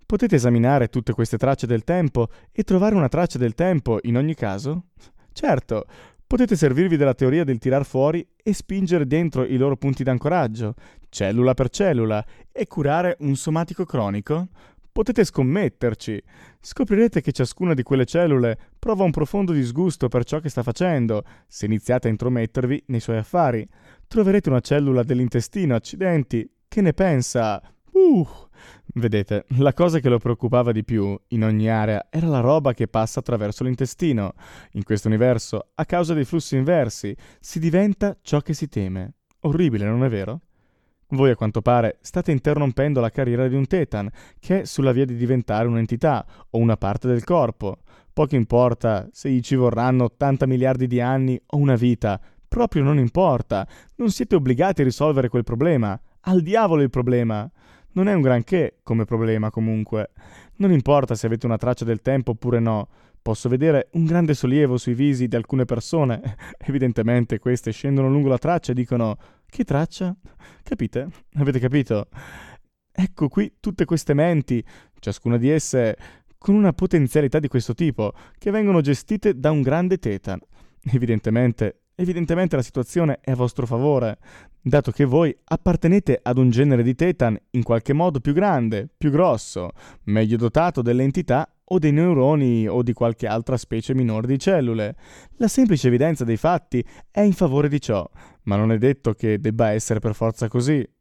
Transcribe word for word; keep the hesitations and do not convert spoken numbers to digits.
Potete esaminare tutte queste tracce del tempo e trovare una traccia del tempo in ogni caso? Certo, potete servirvi della teoria del tirar fuori e spingere dentro i loro punti d'ancoraggio, cellula per cellula, e curare un somatico cronico? Potete scommetterci. Scoprirete che ciascuna di quelle cellule prova un profondo disgusto per ciò che sta facendo, se iniziate a intromettervi nei suoi affari. Troverete una cellula dell'intestino, accidenti, che ne pensa? Uh! Vedete, la cosa che lo preoccupava di più, in ogni area, era la roba che passa attraverso l'intestino. In questo universo, a causa dei flussi inversi, si diventa ciò che si teme. Orribile, non è vero? Voi a quanto pare state interrompendo la carriera di un Tetan, che è sulla via di diventare un'entità o una parte del corpo. Poco importa se gli ci vorranno ottanta miliardi di anni o una vita, proprio non importa. Non siete obbligati a risolvere quel problema. Al diavolo il problema! Non è un granché come problema comunque. Non importa se avete una traccia del tempo oppure no. Posso vedere un grande sollievo sui visi di alcune persone. Evidentemente queste scendono lungo la traccia e dicono: che traccia? Capite? Avete capito? Ecco qui tutte queste menti, ciascuna di esse con una potenzialità di questo tipo, che vengono gestite da un grande Tetan. Evidentemente, evidentemente la situazione è a vostro favore, dato che voi appartenete ad un genere di Tetan in qualche modo più grande, più grosso, meglio dotato delle entità o dei neuroni o di qualche altra specie minore di cellule. La semplice evidenza dei fatti è in favore di ciò, ma non è detto che debba essere per forza così.